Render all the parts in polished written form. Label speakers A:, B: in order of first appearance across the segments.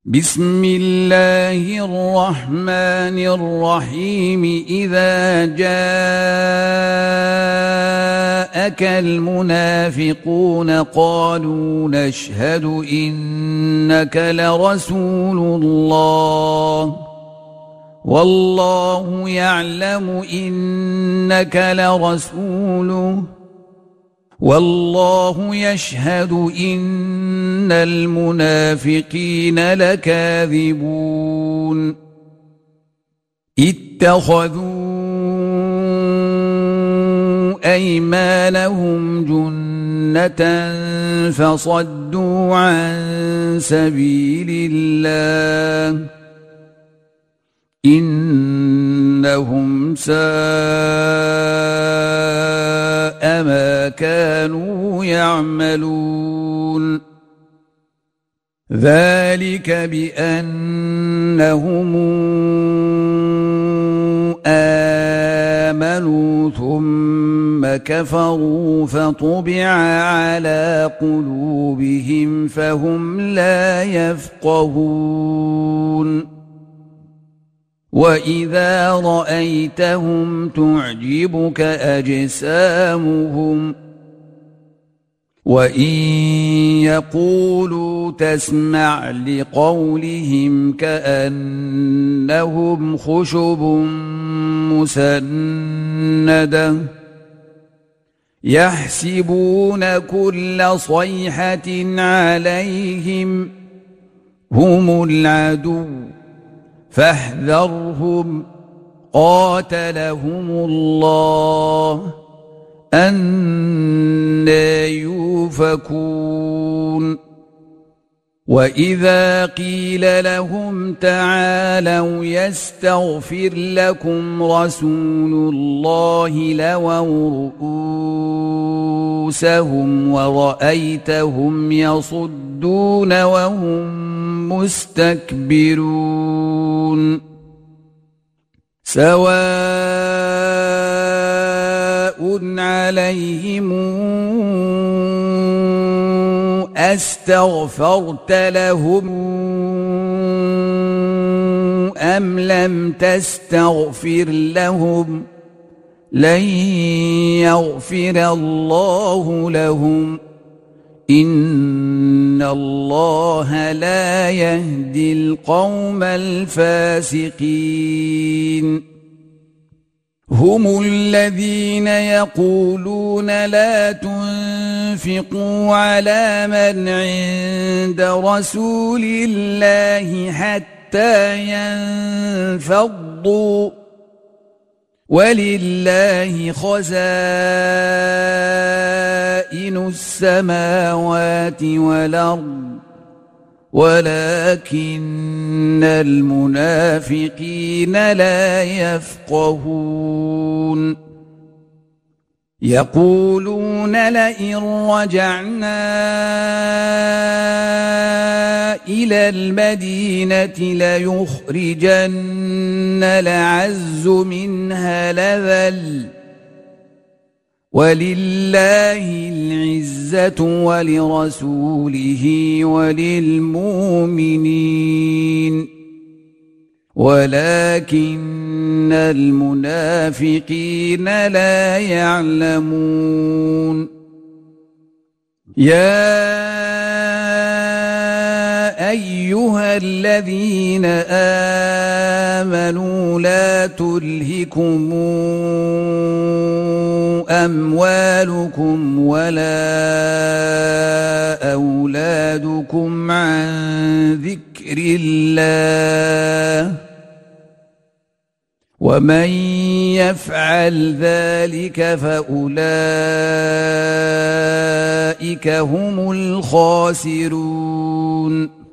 A: بسم الله الرحمن الرحيم إذا جاءك المنافقون قالوا نشهد إنك لرسول الله والله يعلم إنك لرسوله والله يشهد إن المنافقين لكاذبون اتخذوا أيمانهم جنة فصدوا عن سبيل الله إنهم ساء ما كانوا يعملون ذلك بأنهم آمنوا ثم كفروا فطبع على قلوبهم فهم لا يفقهون وإذا رأيتهم تعجبك أجسامهم وإن يقولوا تسمع لقولهم كأنهم خشب مسندة يحسبون كل صيحة عليهم هم العدو فاحذرهم قاتلهم الله أنى يؤفكون وإذا قيل لهم تعالوا يستغفر لكم رسول الله لووا رؤوسهم ورأيتهم يصدون وهم مستكبرون سواء عليهم أستغفرت لهم أم لم تستغفر لهم لن يغفر الله لهم إن الله لا يهدي القوم الفاسقين هم الذين يقولون لا تنفقوا على من عند رسول الله حتى ينفضوا ولله خزائن السماوات والأرض ولكن المنافقين لا يفقهون يقولون لئن رجعنا إلى المدينة ليخرجن الأعز منها الأذل ولله العزة ولرسوله وللمؤمنين ولكن المنافقين لا يعلمون يا أيها الذين آمنوا لا تلهكم أموالكم ولا أولادكم عن ذكر الله ومن يفعل ذلك فأولئك هم الخاسرون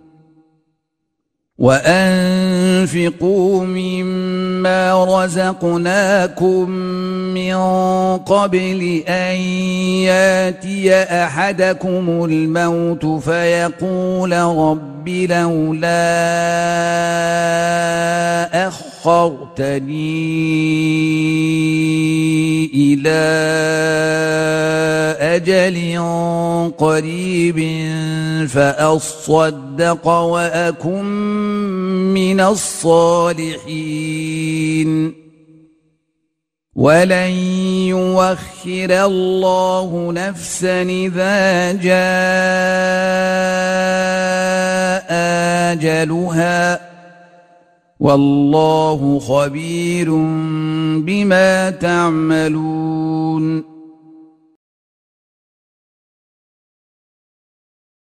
A: وأنفقوا مما رزقناكم من قبل أن ياتي أحدكم الموت فيقول رب لولا أخر أخرتني إلى أجل قريب فأصدق وأكن من الصالحين ولن يؤخر الله نفسا إذا جاء أجلها والله خبير بما تعملون